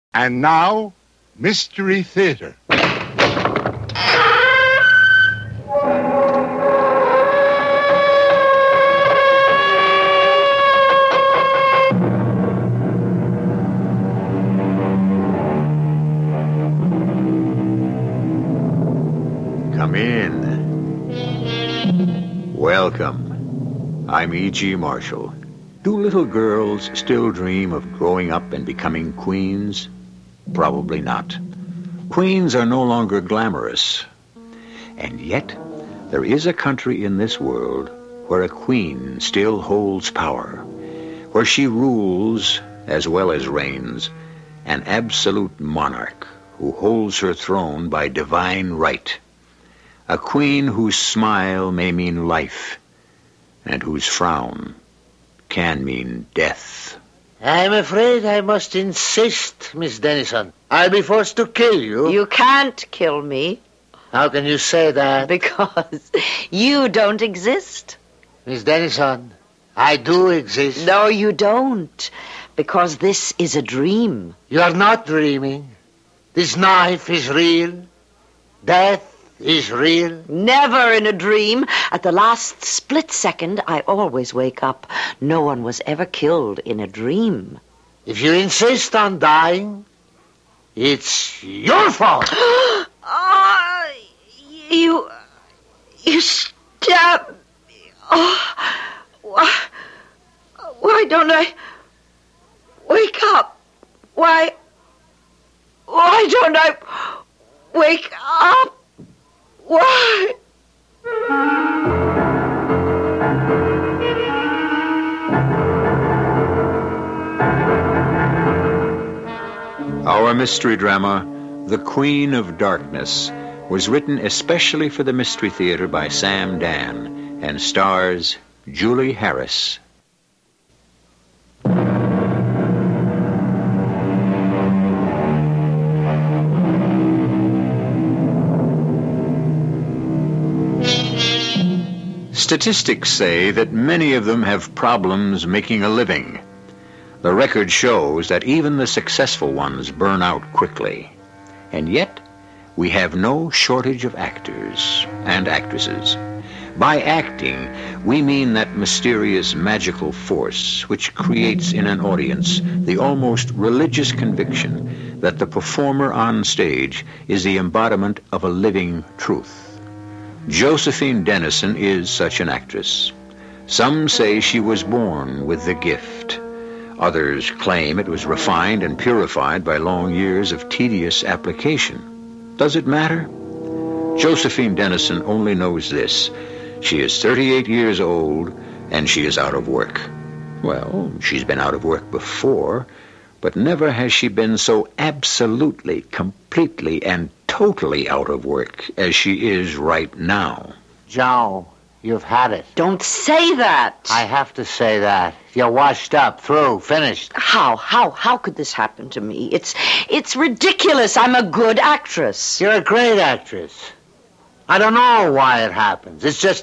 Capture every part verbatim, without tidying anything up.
And now, Mystery Theater. Come in. Welcome. I'm E G. Marshall. Do little girls still dream of growing up and becoming queens? Probably not. Queens are no longer glamorous. And yet, there is a country in this world where a queen still holds power, where she rules as well as reigns, an absolute monarch who holds her throne by divine right. A queen whose smile may mean life, and whose frown can mean death. I'm afraid I must insist, Miss Dennison. I'll be forced to kill you. You can't kill me. How can you say that? Because you don't exist. Miss Dennison, I do exist. No, you don't. Because this is a dream. You are not dreaming. This knife is real. Death is real. Never in a dream. At the last split second, I always wake up. No one was ever killed in a dream. If you insist on dying, it's your fault. Oh, you... You stabbed me. Oh, why, why don't I wake up? Why... Why don't I wake up? Why? Our mystery drama, The Queen of Darkness, was written especially for the Mystery Theater by Sam Dan and stars Julie Harris. Statistics say that many of them have problems making a living. The record shows that even the successful ones burn out quickly. And yet, we have no shortage of actors and actresses. By acting, we mean that mysterious magical force which creates in an audience the almost religious conviction that the performer on stage is the embodiment of a living truth. Josephine Dennison is such an actress. Some say she was born with the gift. Others claim it was refined and purified by long years of tedious application. Does it matter? Josephine Dennison only knows this. She is thirty-eight years old, and she is out of work. Well, she's been out of work before, but never has she been so absolutely, completely, and totally out of work as she is right now. Joe, you've had it. Don't say that. I have to say that. You're washed up, through, finished. How? How? How could this happen to me? It's it's ridiculous. I'm a good actress. You're a great actress. I don't know why it happens. It's just...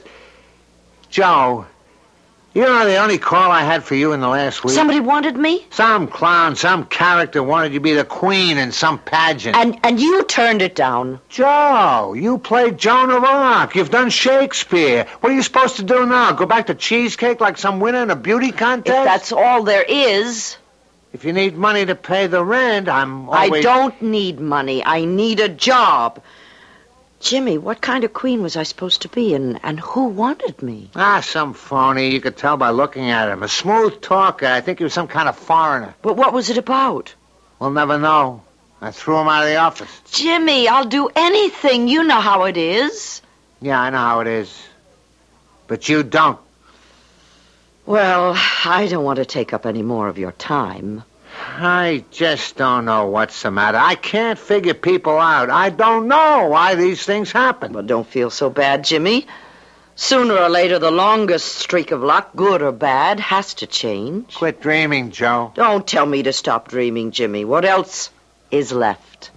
Joe, you know the only call I had for you in the last week? Somebody wanted me? Some clown, some character wanted you to be the queen in some pageant. And and you turned it down. Joe, you played Joan of Arc. You've done Shakespeare. What are you supposed to do now? Go back to cheesecake like some winner in a beauty contest? If that's all there is. If you need money to pay the rent, I'm always... I don't need money. I need a job. Jimmy, what kind of queen was I supposed to be, and, and who wanted me? Ah, some phony. You could tell by looking at him. A smooth talker. I think he was some kind of foreigner. But what was it about? We'll never know. I threw him out of the office. Jimmy, I'll do anything. You know how it is. Yeah, I know how it is. But you don't. Well, I don't want to take up any more of your time. I just don't know what's the matter. I can't figure people out. I don't know why these things happen. Well, don't feel so bad, Jimmy. Sooner or later, the longest streak of luck, good or bad, has to change. Quit dreaming, Joe. Don't tell me to stop dreaming, Jimmy. What else is left?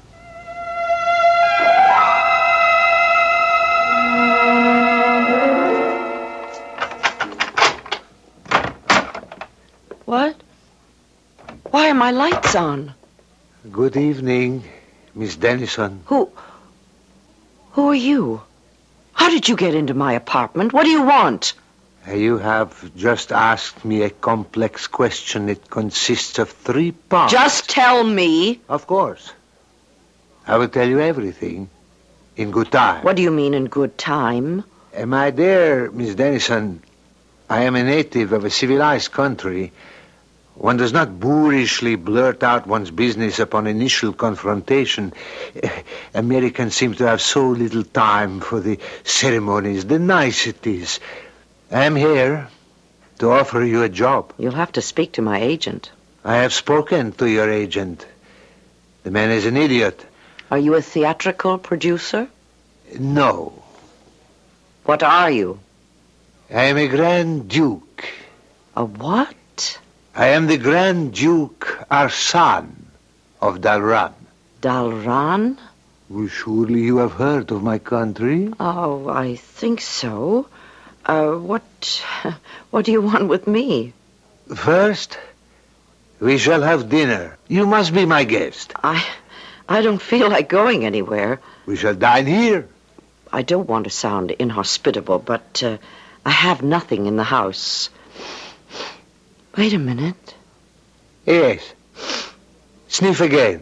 What? Why are my lights on? Good evening, Miss Dennison. Who... Who are you? How did you get into my apartment? What do you want? You have just asked me a complex question. It consists of three parts. Just tell me. Of course. I will tell you everything in good time. What do you mean in good time? Uh, my dear Miss Dennison, I am a native of a civilized country. One does not boorishly blurt out one's business upon initial confrontation. Uh, Americans seem to have so little time for the ceremonies, the niceties. I am here to offer you a job. You'll have to speak to my agent. I have spoken to your agent. The man is an idiot. Are you a theatrical producer? No. What are you? I am a Grand Duke. A what? I am the Grand Duke Arsan of Dalran. Dalran? Well, surely you have heard of my country? Oh, I think so. Uh, what... What do you want with me? First, we shall have dinner. You must be my guest. I... I don't feel like going anywhere. We shall dine here. I don't want to sound inhospitable, but uh, I have nothing in the house. Wait a minute. Yes. Sniff again.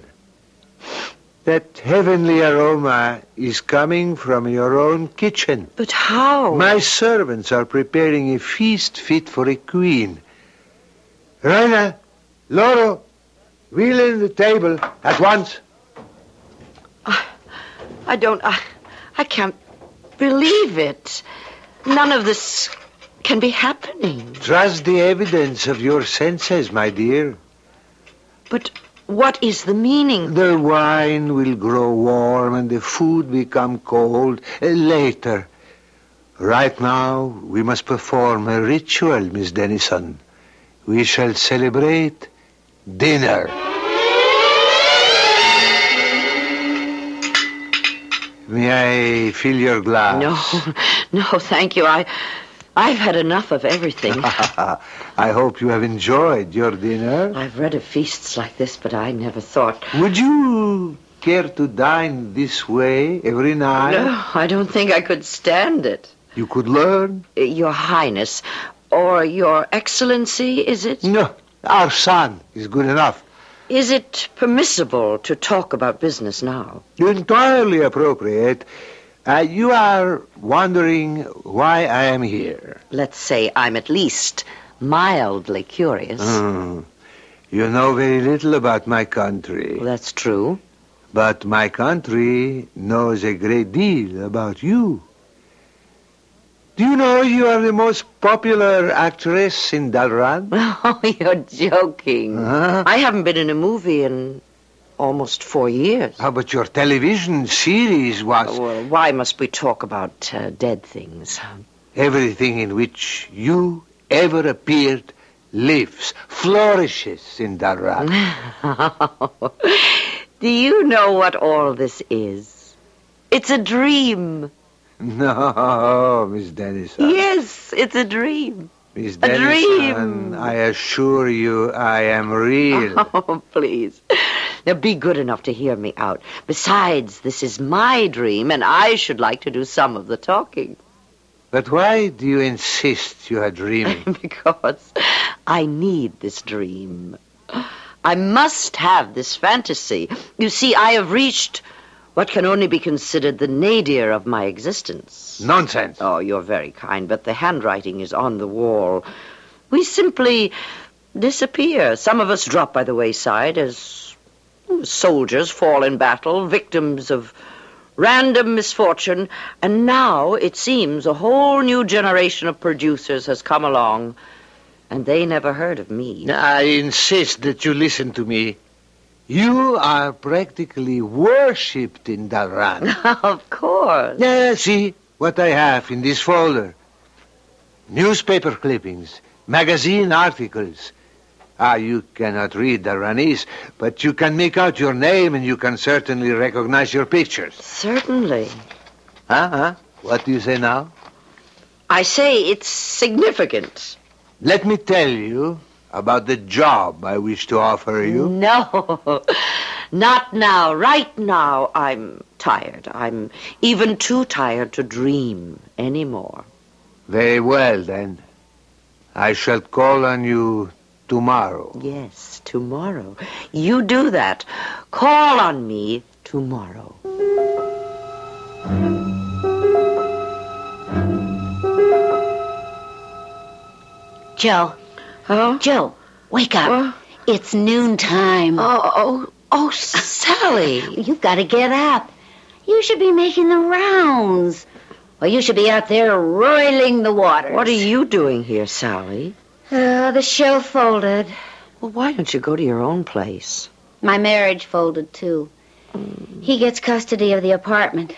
That heavenly aroma is coming from your own kitchen. But how? My servants are preparing a feast fit for a queen. Raina, Loro, wheel in the table at once. I, I don't... I, I can't believe it. None of this can be happening. Trust the evidence of your senses, my dear. But what is the meaning? The wine will grow warm and the food become cold uh, later. Right now, we must perform a ritual, Miss Dennison. We shall celebrate dinner. May I fill your glass? No, no, thank you. I, I've had enough of everything. I hope you have enjoyed your dinner. I've read of feasts like this, but I never thought... Would you care to dine this way every night? No, I don't think I could stand it. You could learn. Your Highness, or Your Excellency, is it? No, our son is good enough. Is it permissible to talk about business now? Entirely appropriate. Uh, you are wondering why I am here. Let's say I'm at least mildly curious. Mm. You know very little about my country. Well, that's true. But my country knows a great deal about you. Do you know you are the most popular actress in Dalran? Oh, you're joking. Uh-huh. I haven't been in a movie in almost four years. How about your television series was... Well, why must we talk about uh, dead things? Everything in which you ever appeared lives, flourishes in Dalran. Do you know what all this is? It's a dream. No, Miss Dennison. Yes, it's a dream. Miss A Dennison, dream. I assure you I am real. Oh, please. Now, be good enough to hear me out. Besides, this is my dream, and I should like to do some of the talking. But why do you insist you are dreaming? Because I need this dream. I must have this fantasy. You see, I have reached what can only be considered the nadir of my existence. Nonsense. Oh, you're very kind, but the handwriting is on the wall. We simply disappear. Some of us drop by the wayside as soldiers fall in battle, victims of random misfortune, and now it seems a whole new generation of producers has come along, and they never heard of me. I insist that you listen to me. You are practically worshipped in Dalran. Of course. Yeah, see what I have in this folder. Newspaper clippings, magazine articles. Ah, you cannot read Dalranese, but you can make out your name and you can certainly recognize your pictures. Certainly. Uh-huh. What do you say now? I say it's significant. Let me tell you about the job I wish to offer you. No. Not now. Right now, I'm tired. I'm even too tired to dream anymore. Very well, then. I shall call on you tomorrow. Yes, tomorrow. You do that. Call on me tomorrow. Joe. Oh? Joe, wake up. What? It's noontime. Oh, oh, oh, Sally. You've got to get up. You should be making the rounds. Well, you should be out there roiling the waters. What are you doing here, Sally? Uh, the show folded. Well, why don't you go to your own place? My marriage folded, too. He gets custody of the apartment.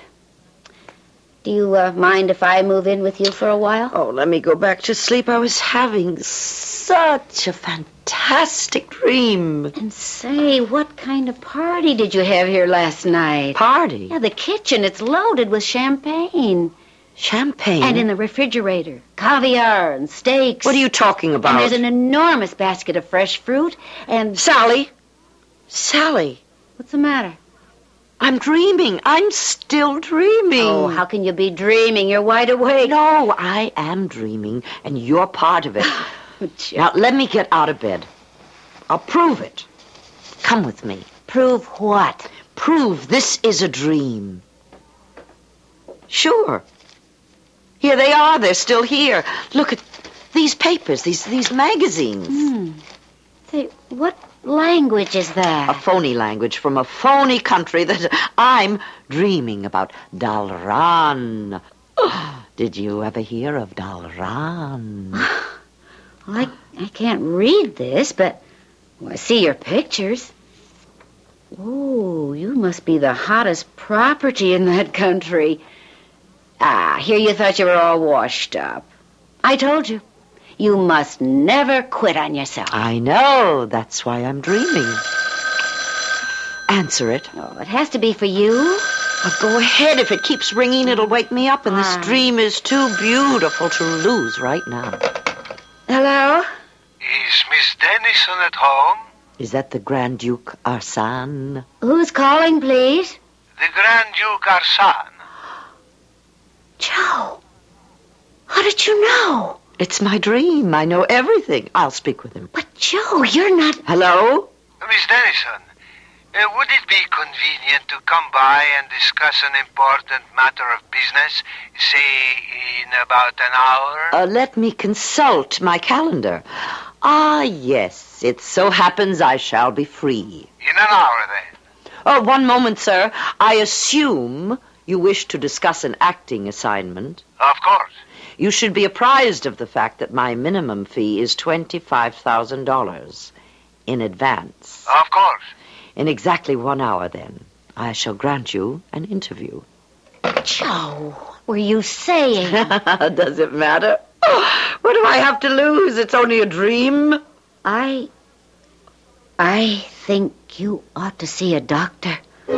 Do you uh, mind if I move in with you for a while? Oh, let me go back to sleep. I was having such a fantastic dream. And say, what kind of party did you have here last night? Party? Yeah, the kitchen. It's loaded with champagne. Champagne? And in the refrigerator, caviar and steaks. What are you talking about? And there's an enormous basket of fresh fruit and... Sally! Sally! What's the matter? I'm dreaming. I'm still dreaming. Oh, how can you be dreaming? You're wide awake. No, I am dreaming, and you're part of it. Now, let me get out of bed. I'll prove it. Come with me. Prove what? Prove this is a dream. Sure. Here they are. They're still here. Look at these papers, these these magazines. Hmm. Say, what language is that? A phony language from a phony country that I'm dreaming about. Dalran. Did you ever hear of Dalran? Well, I, I can't read this, but well, I see your pictures. Oh, you must be the hottest property in that country. Ah, here you thought you were all washed up. I told you. You must never quit on yourself. I know. That's why I'm dreaming. Answer it. Oh, it has to be for you. Oh, go ahead. If it keeps ringing, it'll wake me up, and this Ah. dream is too beautiful to lose right now. Hello? Is Miss Dennison at home? Is that the Grand Duke Arsène? Who's calling, please? The Grand Duke Arsène. Joe. How did you know? It's my dream. I know everything. I'll speak with him. But, Joe, you're not... Hello? Miss Dennison, uh, would it be convenient to come by and discuss an important matter of business, say, in about an hour? Uh, let me consult my calendar. Ah, yes. It so happens I shall be free. In an hour, then. Oh, one moment, sir. I assume you wish to discuss an acting assignment. Of course. You should be apprised of the fact that my minimum fee is twenty-five thousand dollars in advance. Of course. In exactly one hour, then, I shall grant you an interview. Joe, what were you saying? Does it matter? What do I have to lose? It's only a dream. I... I think you ought to see a doctor.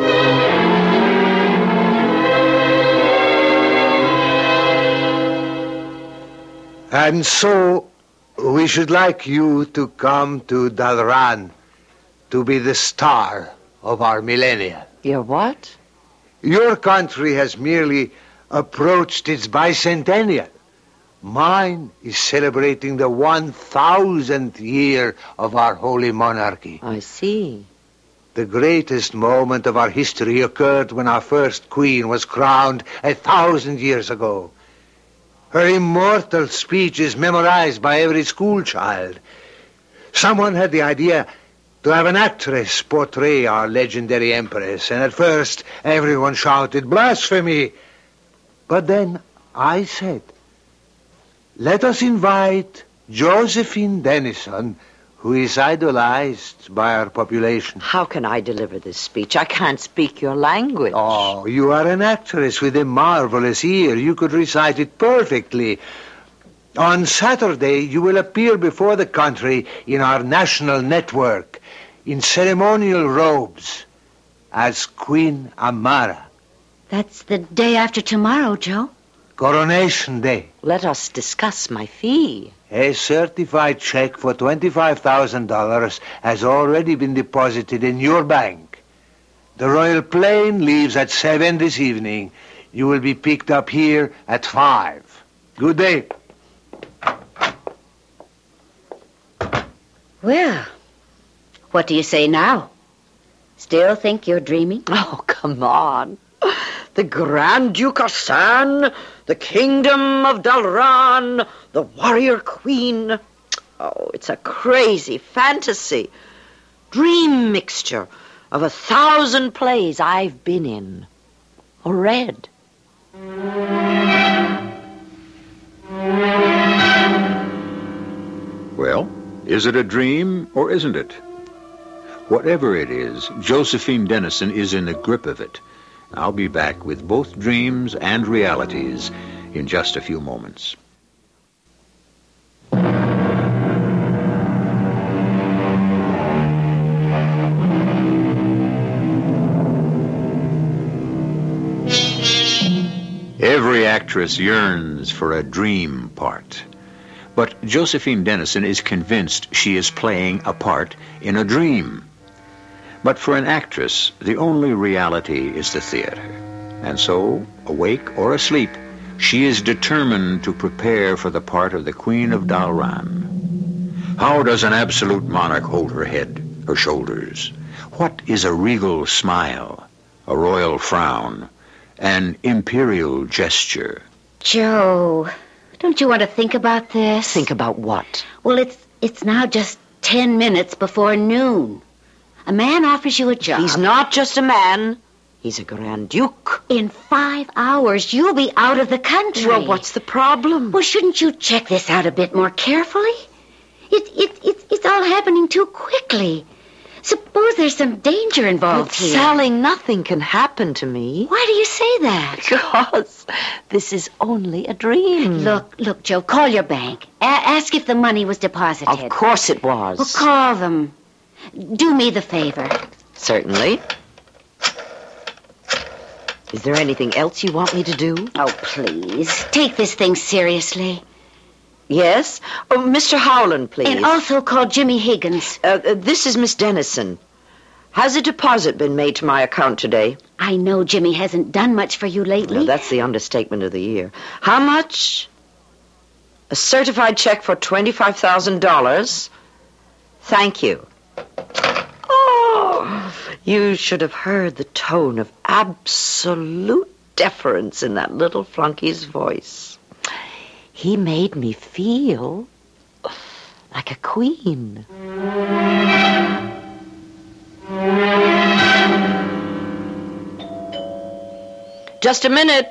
And so, we should like you to come to Dalran to be the star of our millennia. Your what? Your country has merely approached its bicentennial. Mine is celebrating the one thousandth year of our holy monarchy. I see. The greatest moment of our history occurred when our first queen was crowned a thousand years ago. Her immortal speech is memorized by every schoolchild. Someone had the idea to have an actress portray our legendary empress, and at first everyone shouted, "Blasphemy!" But then I said, let us invite Josephine Dennison, who is idolized by our population. How can I deliver this speech? I can't speak your language. Oh, you are an actress with a marvelous ear. You could recite it perfectly. On Saturday, you will appear before the country in our national network in ceremonial robes as Queen Amara. That's the day after tomorrow, Joe. Coronation Day. Let us discuss my fee. A certified check for twenty-five thousand dollars has already been deposited in your bank. The royal plane leaves at seven this evening. You will be picked up here at five. Good day. Well, what do you say now? Still think you're dreaming? Oh, come on. The Grand Duke Hassan, the Kingdom of Dalran, the Warrior Queen. Oh, it's a crazy fantasy. Dream mixture of a thousand plays I've been in or read. Well, is it a dream or isn't it? Whatever it is, Josephine Dennison is in the grip of it. I'll be back with both dreams and realities in just a few moments. Every actress yearns for a dream part. But Josephine Dennison is convinced she is playing a part in a dream. But for an actress, the only reality is the theater. And so, awake or asleep, she is determined to prepare for the part of the Queen of Dalran. How does an absolute monarch hold her head, her shoulders? What is a regal smile, a royal frown, an imperial gesture? Joe, don't you want to think about this? Think about what? Well, it's it's now just ten minutes before noon. A man offers you a job. He's not just a man. He's a Grand Duke. In five hours, you'll be out of the country. Well, what's the problem? Well, shouldn't you check this out a bit more carefully? It, it, it, it's all happening too quickly. Suppose there's some danger involved But here. Sally, nothing can happen to me. Why do you say that? Because this is only a dream. Look, look, Joe, call your bank. A- ask if the money was deposited. Of course it was. Well, call them. Do me the favor. Certainly. Is there anything else you want me to do? Oh, please. Take this thing seriously. Yes? Oh, Mister Howland, please. And also call Jimmy Higgins. Uh, uh, this is Miss Dennison. Has a deposit been made to my account today? I know Jimmy hasn't done much for you lately. Well, that's the understatement of the year. How much? A certified check for twenty-five thousand dollars? Thank you. Oh, you should have heard the tone of absolute deference in that little flunky's voice. He made me feel like a queen. Just a minute.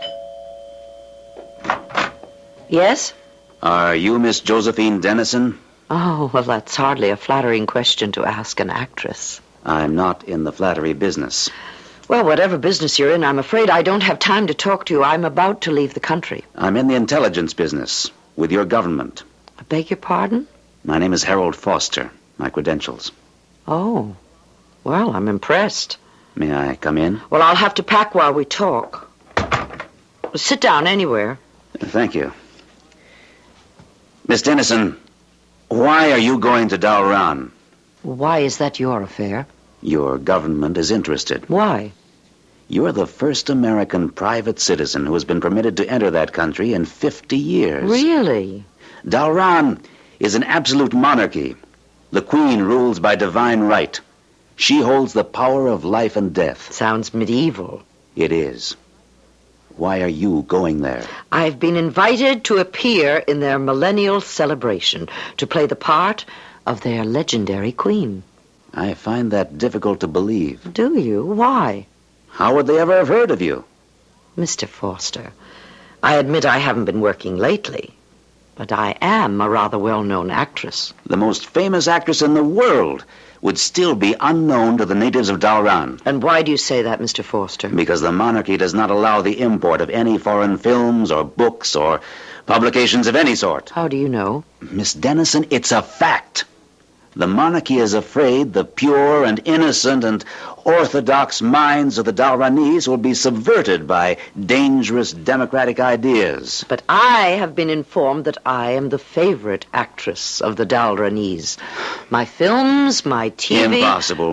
Yes? Are you Miss Josephine Dennison? Oh, well, that's hardly a flattering question to ask an actress. I'm not in the flattery business. Well, whatever business you're in, I'm afraid I don't have time to talk to you. I'm about to leave the country. I'm in the intelligence business with your government. I beg your pardon? My name is Harold Foster. My credentials. Oh, well, I'm impressed. May I come in? Well, I'll have to pack while we talk. Well, sit down anywhere. Thank you. Miss Dennison, why are you going to Dalran? Why is that your affair? Your government is interested. Why? You're the first American private citizen who has been permitted to enter that country in fifty years. Really? Dalran is an absolute monarchy. The Queen rules by divine right. She holds the power of life and death. Sounds medieval. It is. Why are you going there? I've been invited to appear in their millennial celebration, to play the part of their legendary queen. I find that difficult to believe. Do you? Why? How would they ever have heard of you? Mister Foster, I admit I haven't been working lately, but I am a rather well-known actress. The most famous actress in the world would still be unknown to the natives of Dalran. And why do you say that, Mister Foster? Because the monarchy does not allow the import of any foreign films or books or publications of any sort. How do you know? Miss Dennison, it's a fact. The monarchy is afraid the pure and innocent and orthodox minds of the Dalranese will be subverted by dangerous democratic ideas. But I have been informed that I am the favorite actress of the Dalranese. My films, my T V... Impossible.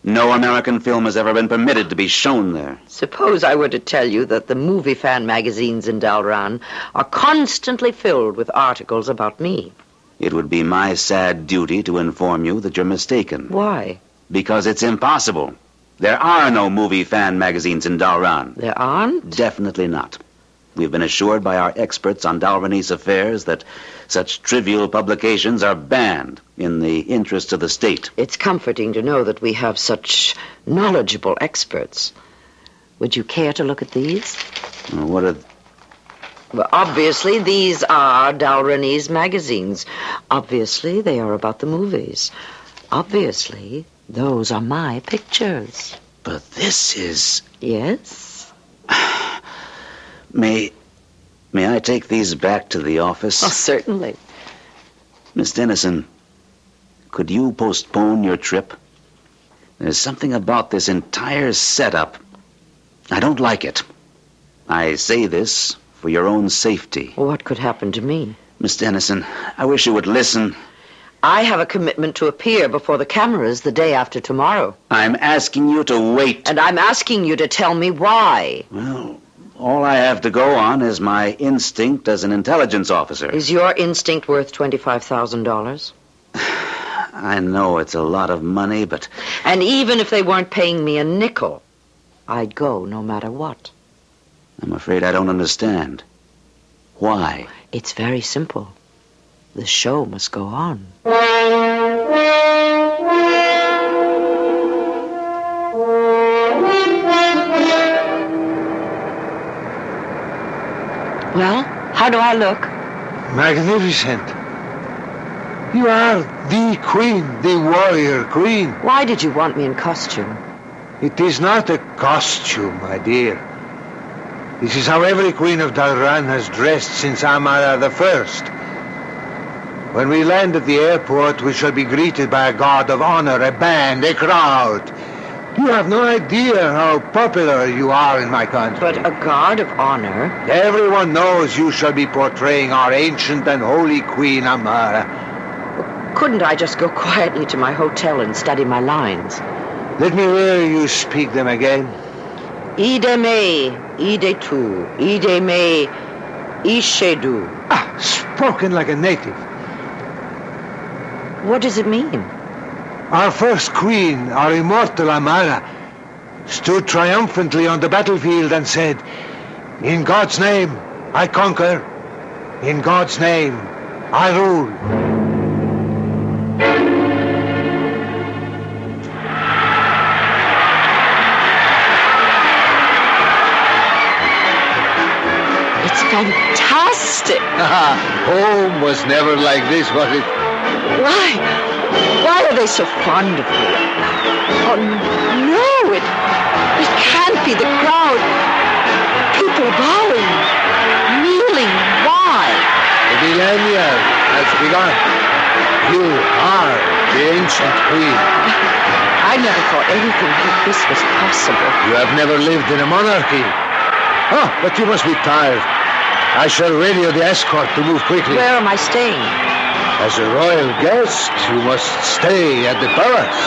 No American film has ever been permitted to be shown there. Suppose I were to tell you that the movie fan magazines in Dalran are constantly filled with articles about me. It would be my sad duty to inform you that you're mistaken. Why? Because it's impossible. There are no movie fan magazines in Dalran. There aren't? Definitely not. We've been assured by our experts on Dalranese affairs that such trivial publications are banned in the interest of the state. It's comforting to know that we have such knowledgeable experts. Would you care to look at these? What are... Well, obviously, these are Dalranese magazines. Obviously, they are about the movies. Obviously, those are my pictures. But this is... Yes? May... May I take these back to the office? Oh, certainly. Miss Dennison, could you postpone your trip? There's something about this entire setup. I don't like it. I say this for your own safety. What could happen to me? Miss Dennison, I wish you would listen. I have a commitment to appear before the cameras the day after tomorrow. I'm asking you to wait. And I'm asking you to tell me why. Well, all I have to go on is my instinct as an intelligence officer. Is your instinct worth twenty-five thousand dollars? I know it's a lot of money, but... And even if they weren't paying me a nickel, I'd go no matter what. I'm afraid I don't understand. Why? It's very simple. The show must go on. Well, how do I look? Magnificent. You are the queen, the warrior queen. Why did you want me in costume? It is not a costume, my dear. This is how every queen of Dalran has dressed since Amara the First. When we land at the airport, we shall be greeted by a guard of honor, a band, a crowd. You have no idea how popular you are in my country. But a guard of honor? Everyone knows you shall be portraying our ancient and holy queen, Amara. Couldn't I just go quietly to my hotel and study my lines? Let me hear you speak them again. Ide me, ide tu, ide me, ishedu. Ah, spoken like a native. What does it mean? Our first queen, our immortal Amara, stood triumphantly on the battlefield and said, "In God's name, I conquer. In God's name, I rule." It's fantastic. Home was never like this, was it? Why? Why are they so fond of me? Oh, no, it, it can't be the crowd. People bowing, kneeling. Why? The millennia has begun. You are the ancient queen. I never thought anything like this was possible. You have never lived in a monarchy. Oh, but you must be tired. I shall radio the escort to move quickly. Where am I staying? As a royal guest, you must stay at the palace.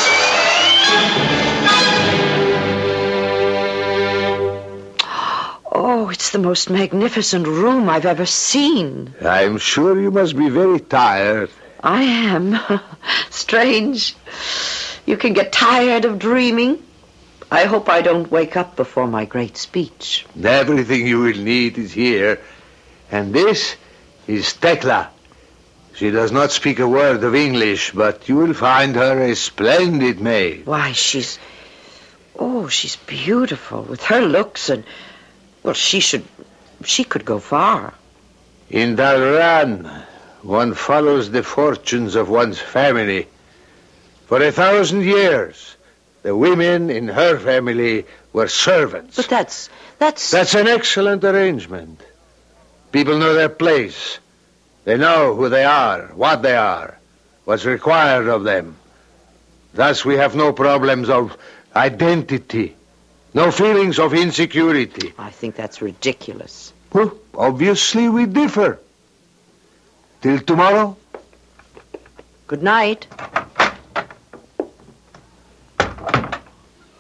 Oh, it's the most magnificent room I've ever seen. I'm sure you must be very tired. I am. Strange. You can get tired of dreaming. I hope I don't wake up before my great speech. Everything you will need is here. And this is Tekla. She does not speak a word of English, but you will find her a splendid maid. Why, she's... Oh, she's beautiful with her looks and... Well, she should... She could go far. In Dalran, one follows the fortunes of one's family. For a thousand years, the women in her family were servants. But that's... That's... That's an excellent arrangement. People know their place. They know who they are, what they are, what's required of them. Thus we have no problems of identity, no feelings of insecurity. I think that's ridiculous. Well, obviously we differ. Till tomorrow. Good night.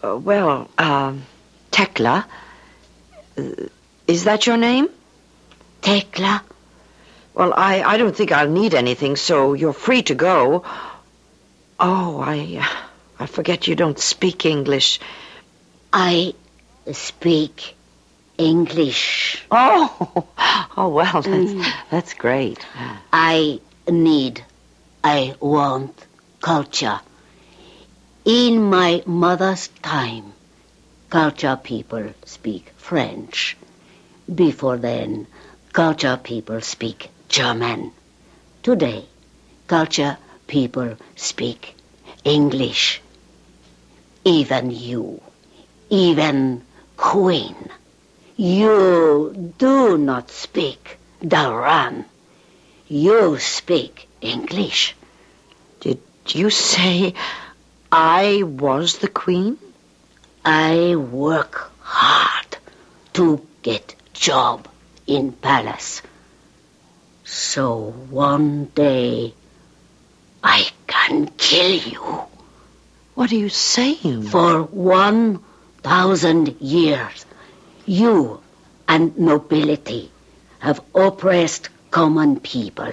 Uh, well, um, Tekla. Uh, is that your name? Tekla? Well, I, I don't think I'll need anything, so you're free to go. Oh, I, I forget you don't speak English. I speak English. Oh, oh well, that's, Mm. that's great. I need, I want culture. In my mother's time, culture people speak French. Before then, culture people speak German. Today, culture people speak English. Even you, even Queen, you do not speak Dalran. You speak English. Did you say I was the queen? I work hard to get job in palace. So one day I can kill you. What are you saying? For one thousand years, you and nobility have oppressed common people.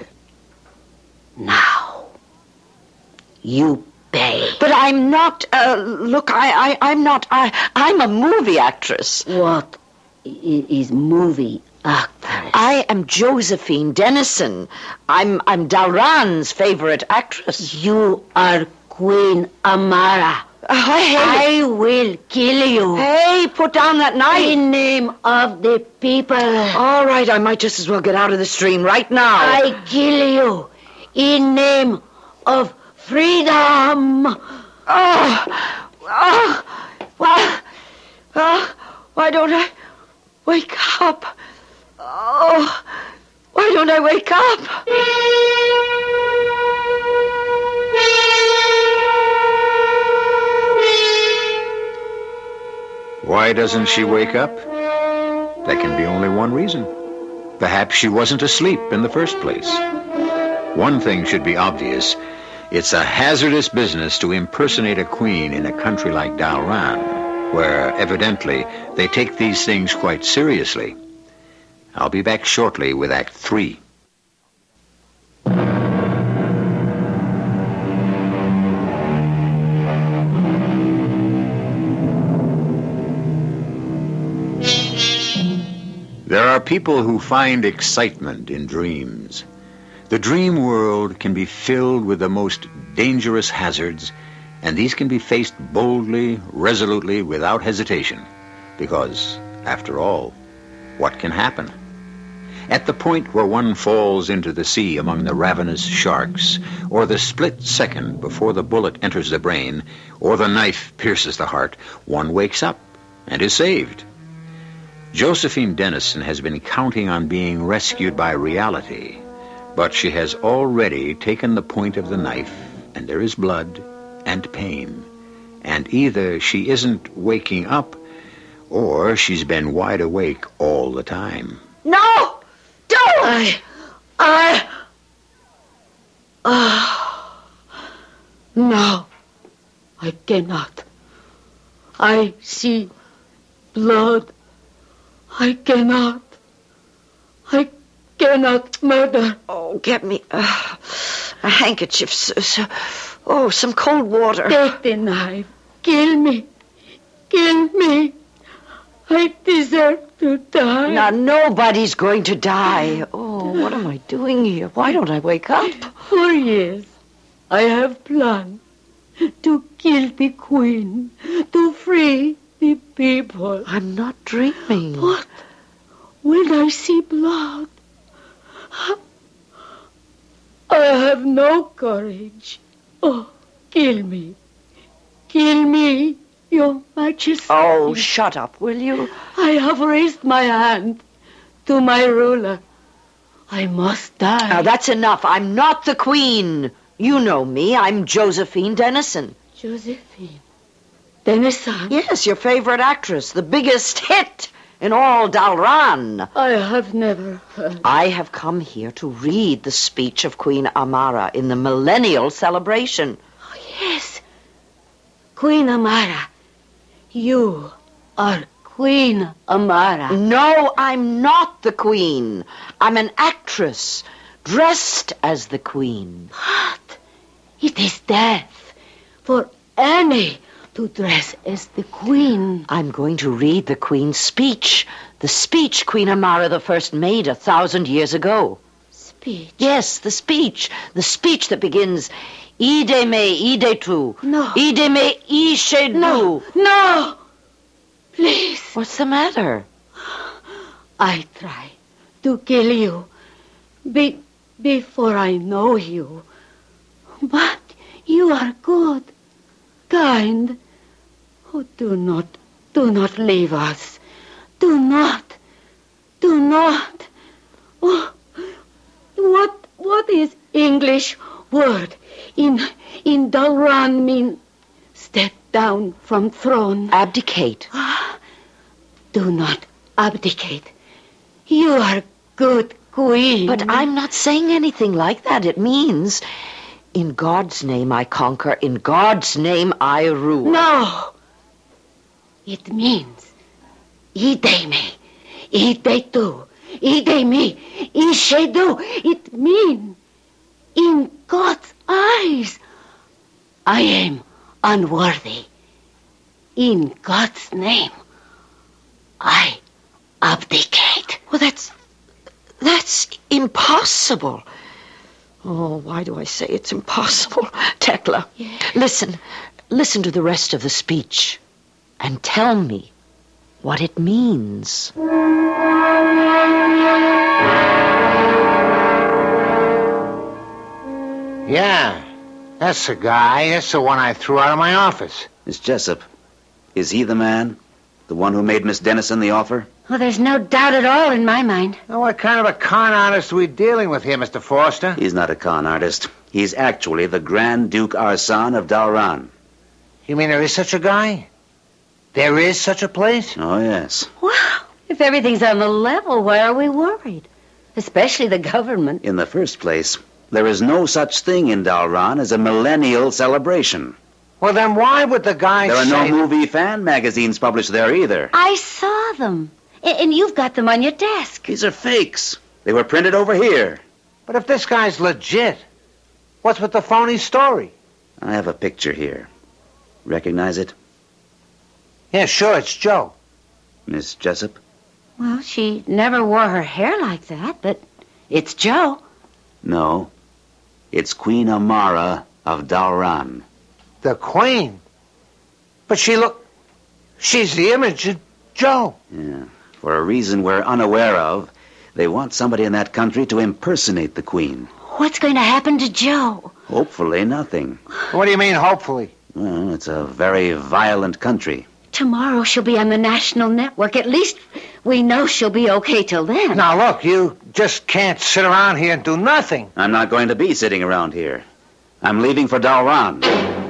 Now, you pay. But I'm not, uh, look, I, I, I'm not, I, I'm a movie actress. What i- is movie actress? I am Josephine Dennison. I'm, I'm Dalran's favorite actress. You are Queen Amara. Oh, hey, I will kill you. hey, put down that knife. In name of the people. All right, I might just as well get out of the stream right now. I kill you in name of freedom. Oh, oh, well, uh, why don't I wake up? Oh, why don't I wake up? Why doesn't she wake up? There can be only one reason. Perhaps she wasn't asleep in the first place. One thing should be obvious. It's a hazardous business to impersonate a queen in a country like Dalran, where, evidently, they take these things quite seriously. I'll be back shortly with Act Three. There are people who find excitement in dreams. The dream world can be filled with the most dangerous hazards, and these can be faced boldly, resolutely, without hesitation. Because, after all, what can happen? At the point where one falls into the sea among the ravenous sharks, or the split second before the bullet enters the brain, or the knife pierces the heart, one wakes up and is saved. Josephine Dennison has been counting on being rescued by reality, but she has already taken the point of the knife, and there is blood and pain. And either she isn't waking up, or she's been wide awake all the time. No! Don't! I, I, ah, no, I cannot. I see blood. I cannot. I cannot murder. Oh, get me uh, a handkerchief. So, so, oh, some cold water. Take the knife. Kill me. Kill me. I deserve to die. Now, nobody's going to die. Oh, what am I doing here? Why don't I wake up? For years, I have planned to kill the queen, to free the people. I'm not dreaming. But when I see blood, I have no courage. Oh, kill me. Kill me, Your Majesty. Oh, shut up, will you? I have raised my hand to my ruler. I must die. Now, that's enough. I'm not the queen. You know me. I'm Josephine Dennison. Josephine Dennison? Yes, your favorite actress. The biggest hit in all Dalran. I have never heard. I have come here to read the speech of Queen Amara in the millennial celebration. Oh, yes. Queen Amara. You are Queen Amara. No, I'm not the queen. I'm an actress, dressed as the queen. But it is death for any to dress as the queen. I'm going to read the queen's speech. The speech Queen Amara the First made a thousand years ago. Speech? Yes, the speech. The speech that begins, Ide me, ide tu. No. Ide me, ishe du. No, no! Please. What's the matter? I try to kill you be- before I know you. But you are good, kind. Oh, do not, do not leave us. Do not, do not. Oh, what, what is English word in, in Dalran mean step down from throne? Abdicate. Ah, do not abdicate. You are good queen. But I'm not saying anything like that. It means, in God's name I conquer, in God's name I rule. No. It means, ide me, ide tu, ide me, ishe du. It means, in God's eyes, I am unworthy. In God's name, I abdicate. Well, that's... that's impossible. Oh, why do I say it's impossible? Tekla, Yes. listen. Listen to the rest of the speech. And tell me what it means. Yeah, that's the guy. That's the one I threw out of my office. Miss Jessup, is he the man? The one who made Miss Dennison the offer? Well, there's no doubt at all in my mind. Now, what kind of a con artist are we dealing with here, Mister Foster? He's not a con artist. He's actually the Grand Duke Arsan of Dalran. You mean there is such a guy? There is such a place? Oh, yes. Well, if everything's on the level, why are we worried? Especially the government. In the first place, there is no such thing in Dalran as a millennial celebration. Well, then why would the guy There are say... no movie fan magazines published there either. I saw them. A- And you've got them on your desk. These are fakes. They were printed over here. But if this guy's legit, what's with the phony story? I have a picture here. Recognize it? Yeah, sure, it's Joe. Miss Jessup? Well, she never wore her hair like that, but it's Joe. No. It's Queen Amara of Dalran. The Queen. But she look... She's the image of Joe. Yeah. For a reason we're unaware of, they want somebody in that country to impersonate the Queen. What's going to happen to Joe? Hopefully nothing. What do you mean, hopefully? Well, it's a very violent country. Tomorrow she'll be on the national network. At least we know she'll be okay till then. Now, look, you just can't sit around here and do nothing. I'm not going to be sitting around here. I'm leaving for Dalran.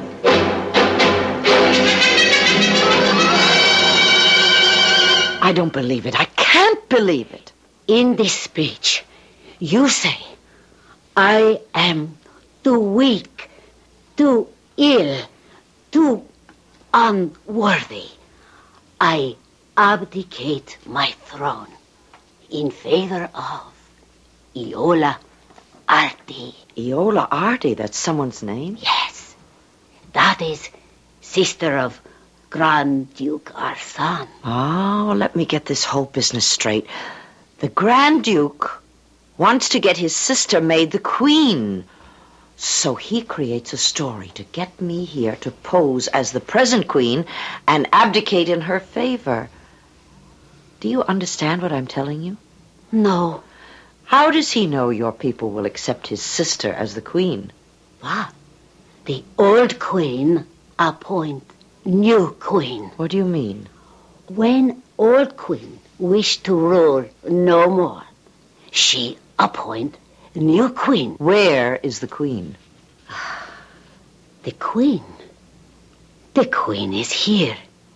I don't believe it. I can't believe it. In this speech, you say, I am too weak, too ill, too unworthy. I abdicate my throne in favor of Iola Arti. Iola Arti, that's someone's name? Yes, that is sister of Grand Duke Arsan. Oh, let me get this whole business straight. The Grand Duke wants to get his sister made the queen. So he creates a story to get me here to pose as the present queen and abdicate in her favor. Do you understand what I'm telling you? No. How does he know your people will accept his sister as the queen? What? The old queen appoint new queen. What do you mean? When old queen wish to rule no more, she appoint new queen. Where is the queen? The queen. The queen is here.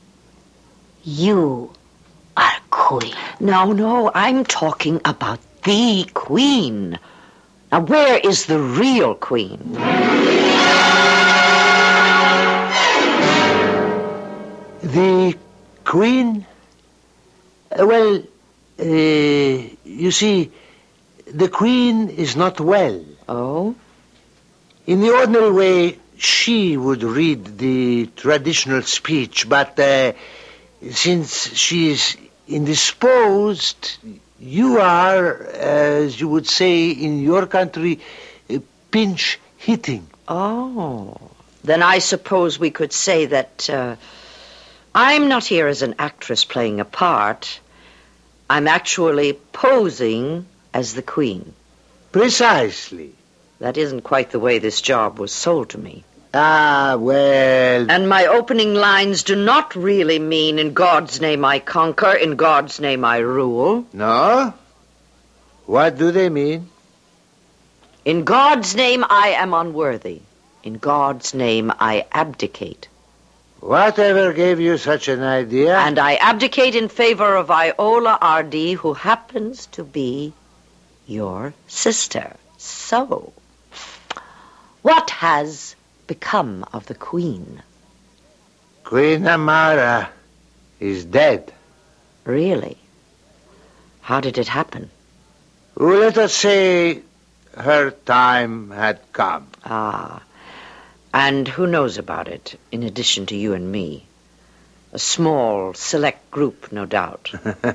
You are queen. No, no, I'm talking about the queen. Now, where is the real The Queen? Uh, well, uh, you see, the Queen is not well. Oh? In the ordinary way, she would read the traditional speech, but uh, since she is indisposed, you are, as you would say in your country, uh, pinch hitting. Oh. Then I suppose we could say that uh, I'm not here as an actress playing a part. I'm actually posing as the Queen. Precisely. That isn't quite the way this job was sold to me. Ah, well... And my opening lines do not really mean, in God's name I conquer, in God's name I rule. No? What do they mean? In God's name I am unworthy. In God's name I abdicate. Whatever gave you such an idea? And I abdicate in favor of Iola Ardee, who happens to be your sister. So, what has become of the Queen? Queen Amara is dead. Really? How did it happen? Well, let us say her time had come. Ah, and who knows about it, in addition to you and me? A small, select group, no doubt.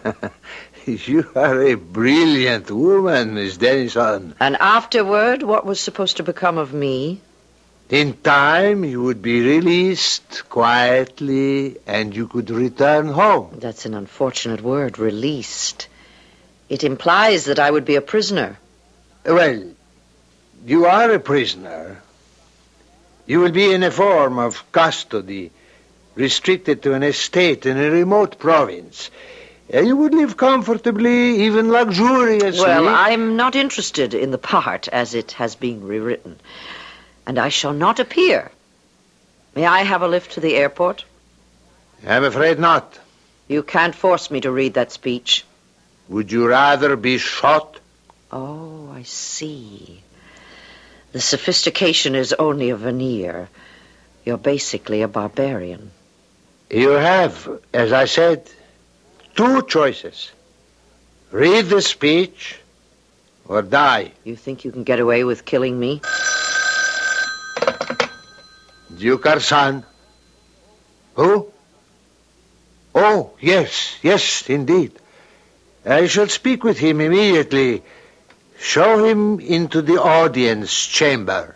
You are a brilliant woman, Miss Dennison. And afterward, what was supposed to become of me? In time, you would be released quietly, and you could return home. That's an unfortunate word, released. It implies that I would be a prisoner. Well, you are a prisoner. You will be in a form of custody, restricted to an estate in a remote province. Uh, you would live comfortably, even luxuriously. Well, I'm not interested in the part as it has been rewritten. And I shall not appear. May I have a lift to the airport? I'm afraid not. You can't force me to read that speech. Would you rather be shot? Oh, I see. The sophistication is only a veneer. You're basically a barbarian. You have, as I said, two choices. Read the speech or die. You think you can get away with killing me? Duke Arsan. Who? Oh, yes, yes, indeed. I shall speak with him immediately. Show him into the audience chamber.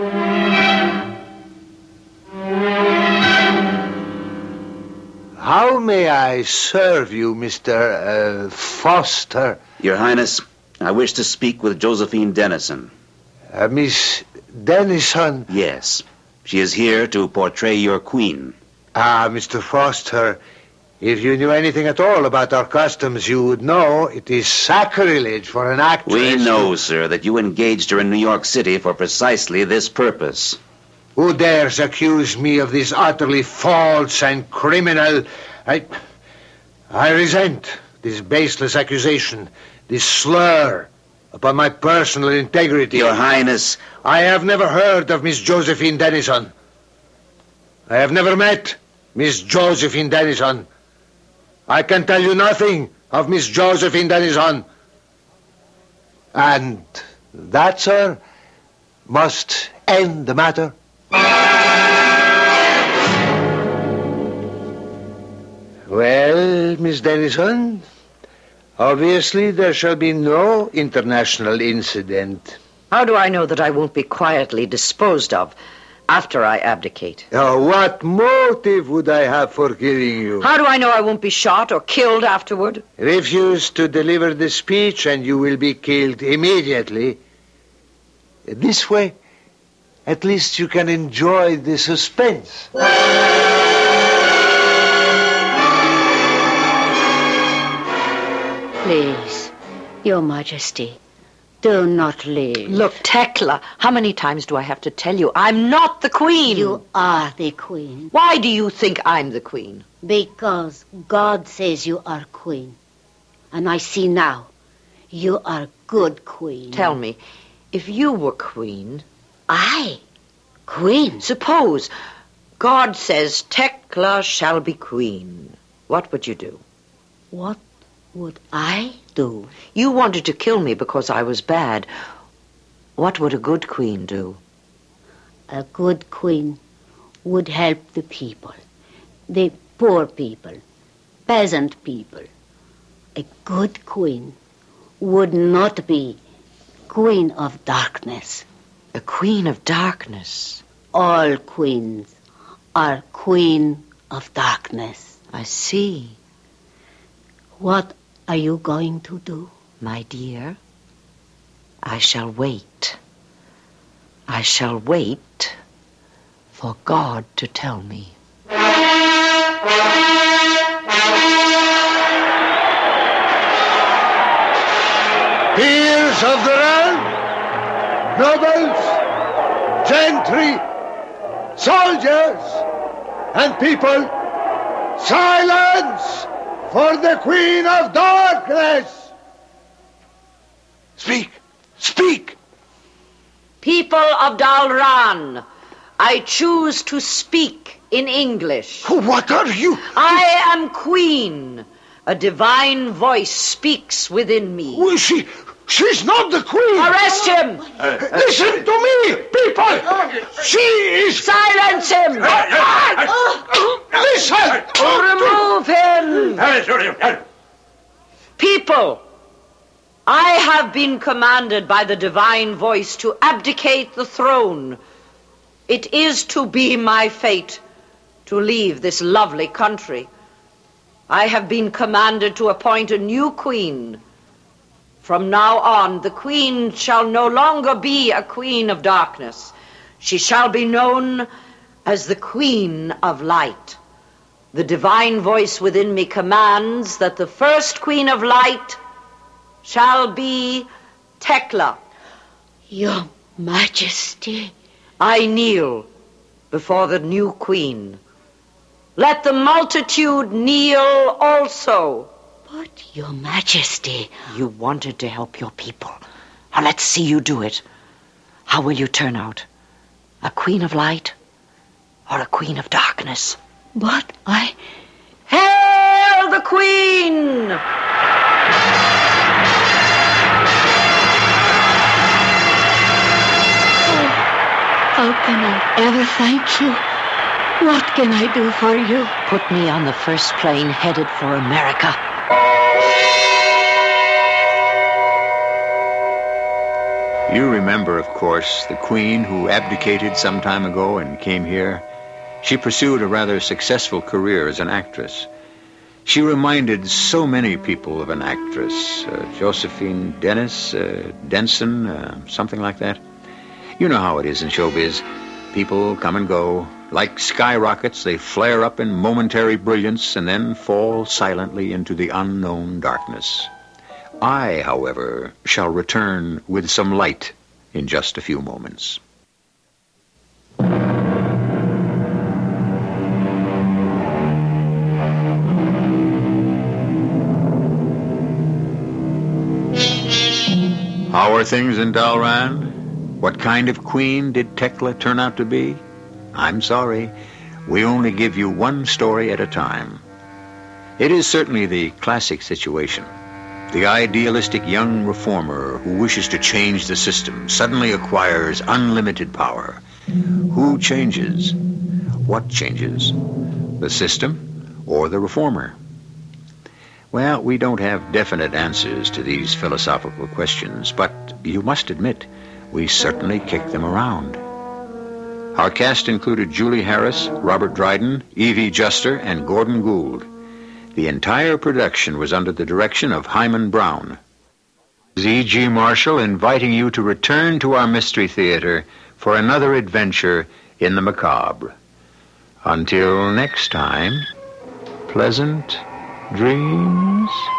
How may I serve you, Mister Uh, Foster? Your Highness, I wish to speak with Josephine Dennison. Uh, Miss Dennison? Yes. She is here to portray your queen. Ah, Mister Foster, if you knew anything at all about our customs, you would know it is sacrilege for an actress. We know, sir, that you engaged her in New York City for precisely this purpose. Who dares accuse me of this utterly false and criminal... I... I resent this baseless accusation, this slur upon my personal integrity. Your Highness... I have never heard of Miss Josephine Dennison. I have never met Miss Josephine Dennison. I can tell you nothing of Miss Josephine Dennison. And that, sir, must end the matter. Well, Miss Dennison, obviously there shall be no international incident. How do I know that I won't be quietly disposed of after I abdicate? Oh, what motive would I have for killing you? How do I know I won't be shot or killed afterward? Refuse to deliver the speech and you will be killed immediately. This way, at least you can enjoy the suspense. Please, Your Majesty, do not leave. Look, Tekla, how many times do I have to tell you? I'm not the queen. You are the queen. Why do you think I'm the queen? Because God says you are queen. And I see now, you are good queen. Tell me, if you were queen... I? Queen? Suppose God says, Tek Tekla shall be queen, what would you do? What would I do? You wanted to kill me because I was bad. What would a good queen do? A good queen would help the people, the poor people, peasant people. A good queen would not be queen of darkness. A queen of darkness? All queens are queen of darkness. I see. What are you going to do? My dear, I shall wait. I shall wait for God to tell me. Peers of the realm, nobles, gentry, soldiers, and people, silence for the Queen of Darkness! Speak! Speak! People of Dalran, I choose to speak in English. What are you? I am queen. A divine voice speaks within me. Well, she, she's not the queen. Arrest him! Uh, Listen to me, people. She is... Silence him! Listen! Remove him! People, I have been commanded by the divine voice to abdicate the throne. It is to be my fate to leave this lovely country. I have been commanded to appoint a new queen. From now on, the queen shall no longer be a queen of darkness. She shall be known as the Queen of Light. The divine voice within me commands that the first queen of light shall be Tekla. Your Majesty. I kneel before the new queen. Let the multitude kneel also. But, Your Majesty... You wanted to help your people. Now let's see you do it. How will you turn out? A queen of light or a queen of darkness? But I... Hail the queen! How can I ever thank you? What can I do for you? Put me on the first plane headed for America. You remember, of course, the queen who abdicated some time ago and came here. She pursued a rather successful career as an actress. She reminded so many people of an actress, uh, Josephine Dennis, uh, Denson, uh, something like that. You know how it is in showbiz. People come and go. Like skyrockets, they flare up in momentary brilliance and then fall silently into the unknown darkness. I, however, shall return with some light in just a few moments. How are things in Dalran? What kind of queen did Tekla turn out to be? I'm sorry. We only give you one story at a time. It is certainly the classic situation. The idealistic young reformer who wishes to change the system suddenly acquires unlimited power. Who changes? What changes? The system or the reformer? Well, we don't have definite answers to these philosophical questions, but you must admit, we certainly kick them around. Our cast included Julie Harris, Robert Dryden, Evie Juster, and Gordon Gould. The entire production was under the direction of Hyman Brown. Z G Marshall inviting you to return to our Mystery Theater for another adventure in the macabre. Until next time, pleasant dreams.